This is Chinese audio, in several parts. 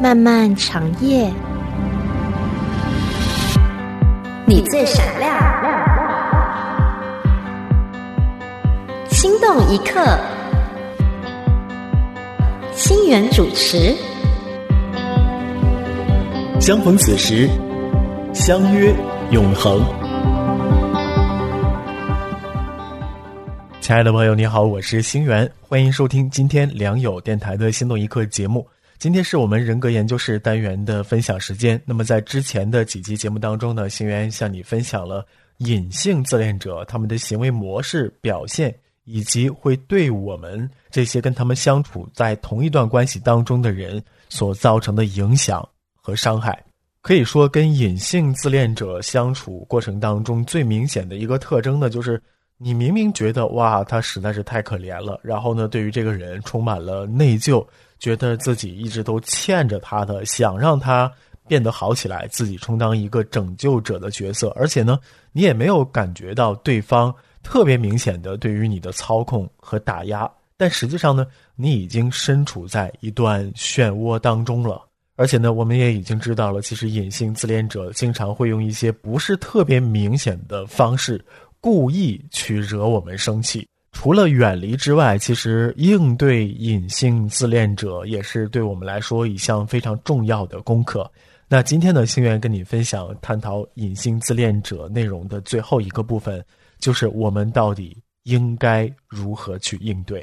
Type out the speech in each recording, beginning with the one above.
漫漫长夜，你最闪亮，心动一刻，心源主持。 相逢此时，相约永恒。亲爱的朋友你好，我是星源，欢迎收听今天良友电台的心动一刻节目。今天是我们人格研究室单元的分享时间。那么在之前的几期节目当中呢，星源向你分享了隐性自恋者他们的行为模式表现，以及会对我们这些跟他们相处在同一段关系当中的人所造成的影响和伤害。可以说跟隐性自恋者相处过程当中最明显的一个特征呢，就是你明明觉得哇他实在是太可怜了，然后呢对于这个人充满了内疚，觉得自己一直都欠着他的，想让他变得好起来，自己充当一个拯救者的角色，而且呢你也没有感觉到对方特别明显的对于你的操控和打压，但实际上呢你已经身处在一段漩涡当中了。而且呢我们也已经知道了，其实隐性自恋者经常会用一些不是特别明显的方式故意去惹我们生气。除了远离之外，其实应对隐性自恋者也是对我们来说一项非常重要的功课。那今天呢，星源跟你分享探讨隐性自恋者内容的最后一个部分，就是我们到底应该如何去应对。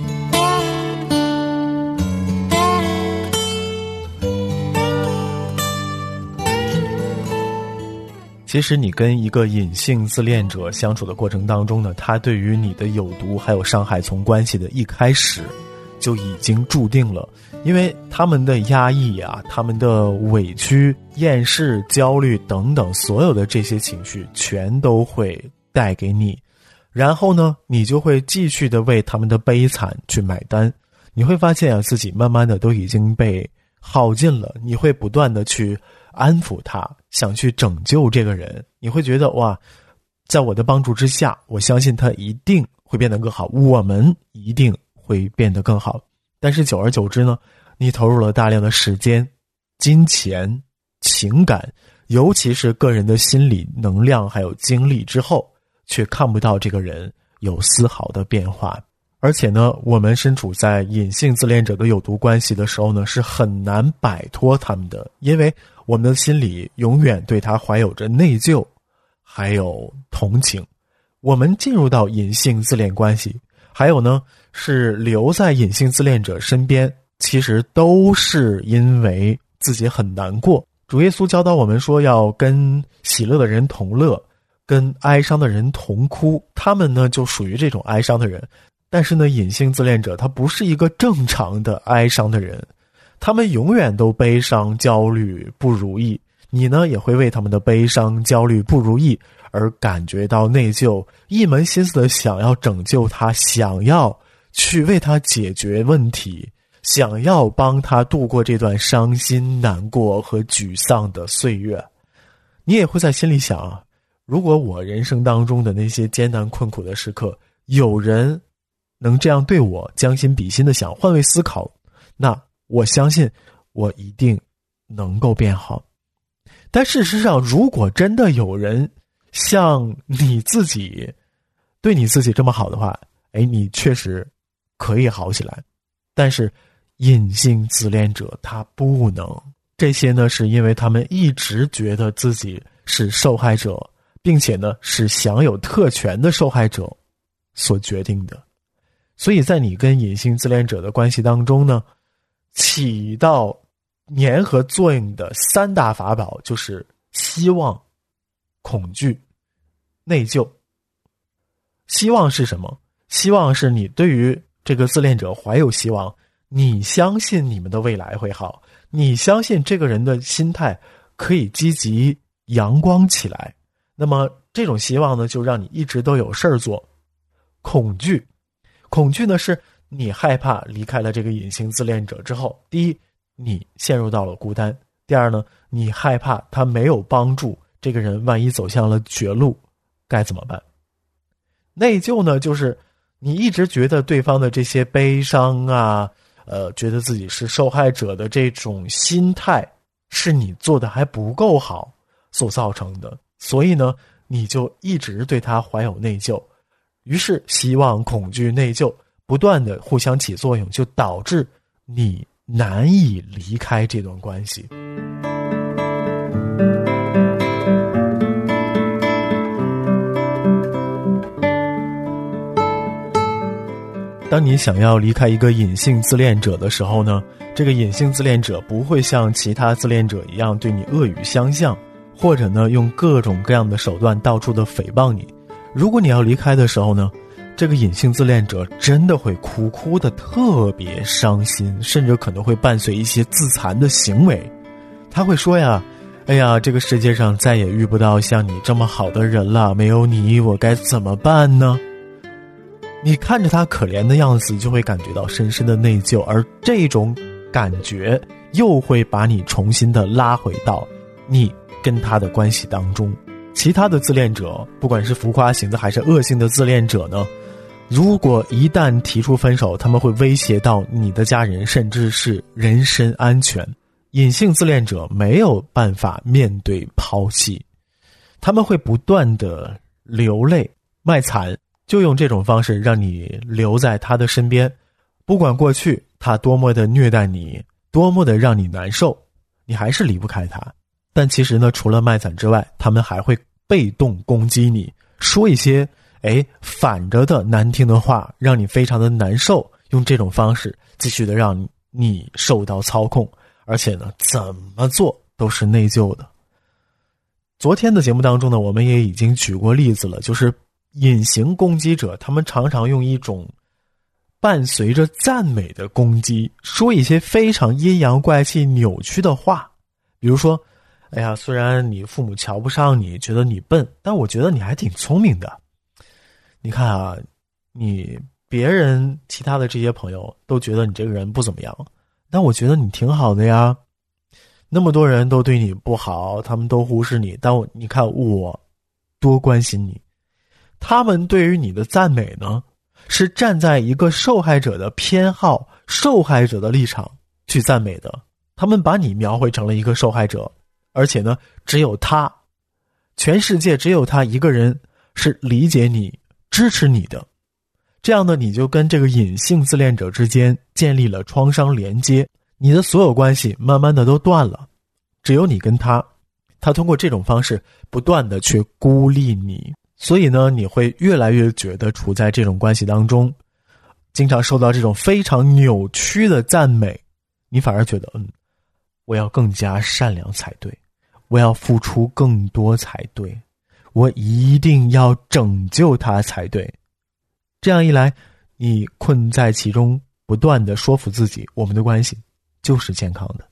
其实你跟一个隐性自恋者相处的过程当中呢，他对于你的有毒还有伤害从关系的一开始就已经注定了。因为他们的压抑啊，他们的委屈、厌世、焦虑等等，所有的这些情绪全都会带给你，然后呢你就会继续的为他们的悲惨去买单。你会发现啊，自己慢慢的都已经被耗尽了，你会不断的去安抚他，想去拯救这个人，你会觉得哇，在我的帮助之下，我相信他一定会变得更好，我们一定会变得更好。但是久而久之呢，你投入了大量的时间、金钱、情感，尤其是个人的心理能量还有精力之后，却看不到这个人有丝毫的变化。而且呢，我们身处在隐性自恋者的有毒关系的时候呢，是很难摆脱他们的，因为我们的心里永远对他怀有着内疚还有同情。我们进入到隐性自恋关系，还有呢是留在隐性自恋者身边，其实都是因为自己很难过。主耶稣教导我们说要跟喜乐的人同乐，跟哀伤的人同哭，他们呢就属于这种哀伤的人。但是呢，隐性自恋者他不是一个正常的哀伤的人，他们永远都悲伤、焦虑、不如意。你呢也会为他们的悲伤、焦虑、不如意而感觉到内疚，一门心思的想要拯救他，想要去为他解决问题，想要帮他度过这段伤心、难过和沮丧的岁月。你也会在心里想啊，如果我人生当中的那些艰难困苦的时刻，有人能这样对我将心比心的想换位思考，那我相信我一定能够变好。但事实上，如果真的有人像你自己对你自己这么好的话，你确实可以好起来。但是隐性自恋者他不能，这些呢是因为他们一直觉得自己是受害者，并且呢是享有特权的受害者所决定的。所以在你跟隐性自恋者的关系当中呢，起到粘合作用的三大法宝就是希望、恐惧、内疚。希望是什么？希望是你对于这个自恋者怀有希望，你相信你们的未来会好，你相信这个人的心态可以积极阳光起来，那么这种希望呢就让你一直都有事儿做。恐惧呢是你害怕离开了这个隐性自恋者之后，第一，你陷入到了孤单；第二呢，你害怕他没有帮助，这个人万一走向了绝路该怎么办？内疚呢，就是你一直觉得对方的这些悲伤啊、 觉得自己是受害者的这种心态是你做的还不够好所造成的，所以呢你就一直对他怀有内疚，于是希望、恐惧、内疚不断的互相起作用，就导致你难以离开这段关系。当你想要离开一个隐性自恋者的时候呢，这个隐性自恋者不会像其他自恋者一样对你恶语相向，或者呢用各种各样的手段到处的诽谤你。如果你要离开的时候呢，这个隐性自恋者真的会哭的特别伤心，甚至可能会伴随一些自残的行为。他会说呀，哎呀，这个世界上再也遇不到像你这么好的人了，没有你我该怎么办呢？你看着他可怜的样子，就会感觉到深深的内疚，而这种感觉又会把你重新的拉回到你跟他的关系当中。其他的自恋者，不管是浮夸型的还是恶性的自恋者呢，如果一旦提出分手，他们会威胁到你的家人，甚至是人身安全。隐性自恋者没有办法面对抛弃，他们会不断的流泪卖惨，就用这种方式让你留在他的身边，不管过去他多么的虐待你，多么的让你难受，你还是离不开他。但其实呢，除了卖惨之外，他们还会被动攻击你，说一些反着的难听的话，让你非常的难受，用这种方式继续的让你受到操控，而且呢怎么做都是内疚的。昨天的节目当中呢，我们也已经举过例子了，就是隐形攻击者，他们常常用一种伴随着赞美的攻击，说一些非常阴阳怪气扭曲的话。比如说，哎呀，虽然你父母瞧不上你，觉得你笨，但我觉得你还挺聪明的。你看啊，别人其他的这些朋友都觉得你这个人不怎么样，但我觉得你挺好的呀。那么多人都对你不好，他们都忽视你，但你看我多关心你。他们对于你的赞美呢，是站在一个受害者的偏好、受害者的立场去赞美的。他们把你描绘成了一个受害者，而且呢，只有他，全世界只有他一个人是理解你、支持你的。这样呢，你就跟这个隐性自恋者之间建立了创伤连接，你的所有关系慢慢的都断了，只有你跟他通过这种方式不断的去孤立你。所以呢，你会越来越觉得处在这种关系当中，经常受到这种非常扭曲的赞美，你反而觉得我要更加善良才对，我要付出更多才对，我一定要拯救他才对。这样一来，你困在其中，不断的说服自己，我们的关系就是健康的。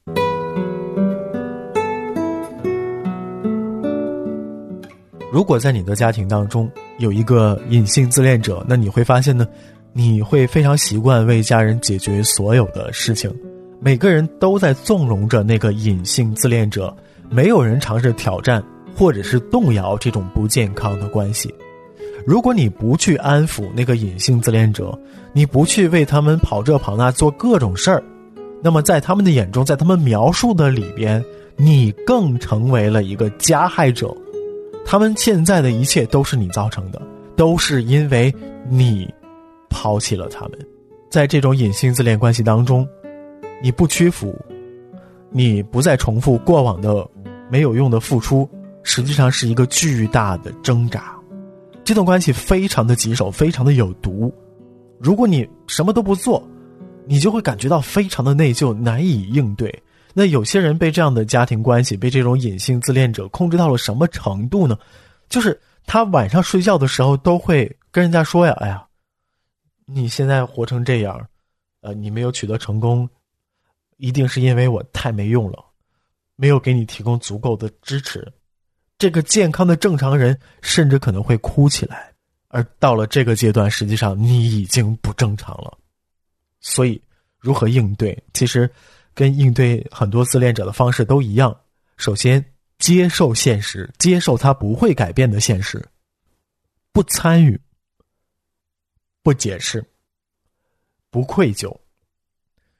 如果在你的家庭当中有一个隐性自恋者，那你会发现呢，你会非常习惯为家人解决所有的事情，每个人都在纵容着那个隐性自恋者，没有人尝试挑战或者是动摇这种不健康的关系。如果你不去安抚那个隐性自恋者，你不去为他们跑这跑那做各种事儿，那么在他们的眼中，在他们描述的里边，你更成为了一个加害者。他们现在的一切都是你造成的，都是因为你抛弃了他们。在这种隐性自恋关系当中，你不屈服，你不再重复过往的没有用的付出，实际上是一个巨大的挣扎。这段关系非常的棘手，非常的有毒。如果你什么都不做，你就会感觉到非常的内疚，难以应对。那有些人被这样的家庭关系，被这种隐性自恋者控制到了什么程度呢？就是他晚上睡觉的时候都会跟人家说呀，哎呀，你现在活成这样，你没有取得成功，一定是因为我太没用了，没有给你提供足够的支持。这个健康的正常人甚至可能会哭起来，而到了这个阶段，实际上你已经不正常了。所以如何应对，其实跟应对很多自恋者的方式都一样。首先接受现实，接受它不会改变的现实，不参与，不解释，不愧疚。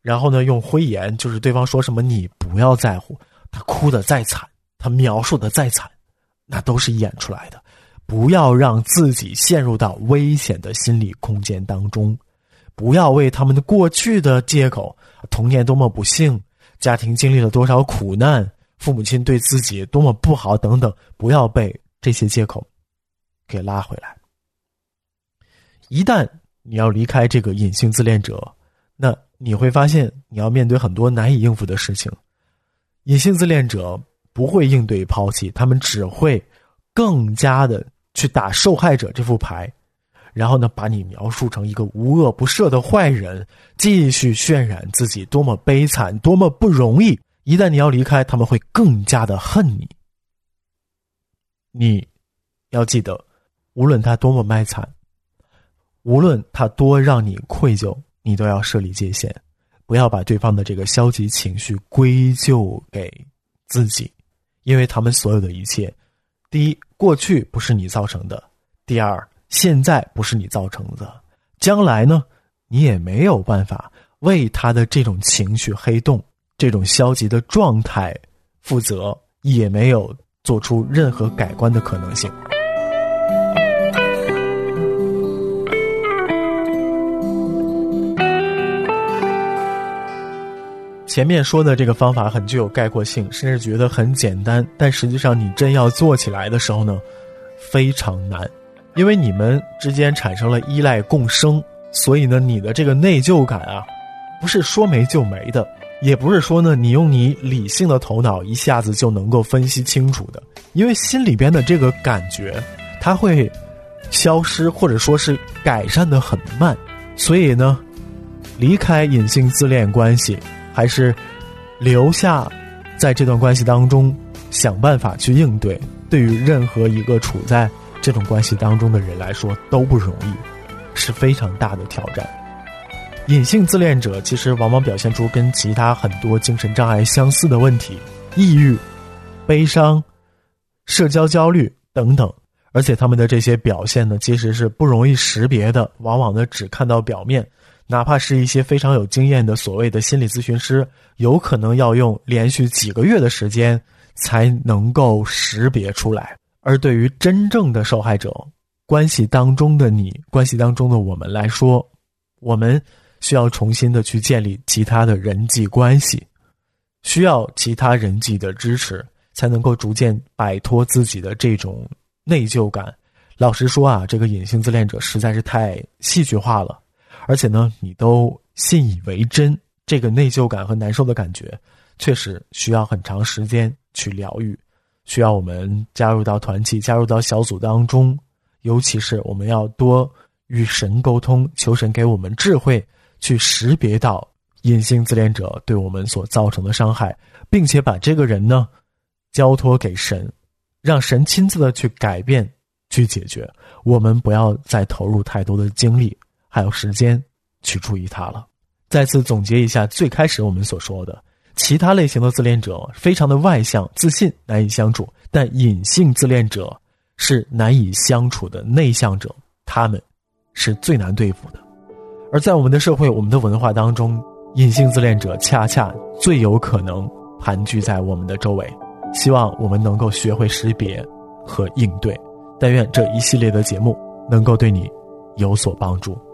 然后呢用灰言，就是对方说什么你不要在乎，他哭得再惨，他描述的再惨，那都是演出来的。不要让自己陷入到危险的心理空间当中，不要为他们的过去的借口，童年多么不幸，家庭经历了多少苦难，父母亲对自己多么不好等等，不要被这些借口给拉回来。一旦你要离开这个隐性自恋者，那你会发现你要面对很多难以应付的事情。隐性自恋者不会应对抛弃，他们只会更加的去打受害者这副牌，然后呢把你描述成一个无恶不赦的坏人，继续渲染自己多么悲惨多么不容易。一旦你要离开，他们会更加的恨你。你要记得，无论他多么卖惨，无论他多让你愧疚，你都要设立界限，不要把对方的这个消极情绪归咎给自己，因为他们所有的一切，第一，过去不是你造成的；第二，现在不是你造成的；将来呢，你也没有办法为他的这种情绪黑洞、这种消极的状态负责，也没有做出任何改观的可能性。前面说的这个方法很具有概括性，甚至觉得很简单，但实际上你真要做起来的时候呢，非常难。因为你们之间产生了依赖共生，所以呢，你的这个内疚感啊，不是说没就没的，也不是说呢，你用你理性的头脑一下子就能够分析清楚的。因为心里边的这个感觉，它会消失，或者说是改善的很慢。所以呢，离开隐性自恋关系，还是留下在这段关系当中想办法去应对，对于任何一个处在这种关系当中的人来说都不容易，是非常大的挑战。隐性自恋者其实往往表现出跟其他很多精神障碍相似的问题，抑郁、悲伤、社交焦虑等等，而且他们的这些表现呢，其实是不容易识别的，往往呢只看到表面，哪怕是一些非常有经验的所谓的心理咨询师，有可能要用连续几个月的时间才能够识别出来。而对于真正的受害者，关系当中的你，关系当中的我们来说，我们需要重新的去建立其他的人际关系，需要其他人际的支持，才能够逐渐摆脱自己的这种内疚感。老实说啊，这个隐性自恋者实在是太戏剧化了，而且呢，你都信以为真，这个内疚感和难受的感觉确实需要很长时间去疗愈，需要我们加入到团体，加入到小组当中，尤其是我们要多与神沟通，求神给我们智慧，去识别到隐性自恋者对我们所造成的伤害，并且把这个人呢交托给神，让神亲自的去改变，去解决。我们不要再投入太多的精力还有时间去注意它了。再次总结一下最开始我们所说的，其他类型的自恋者非常的外向自信，难以相处，但隐性自恋者是难以相处的内向者，他们是最难对付的。而在我们的社会，我们的文化当中，隐性自恋者恰恰最有可能盘踞在我们的周围。希望我们能够学会识别和应对，但愿这一系列的节目能够对你有所帮助。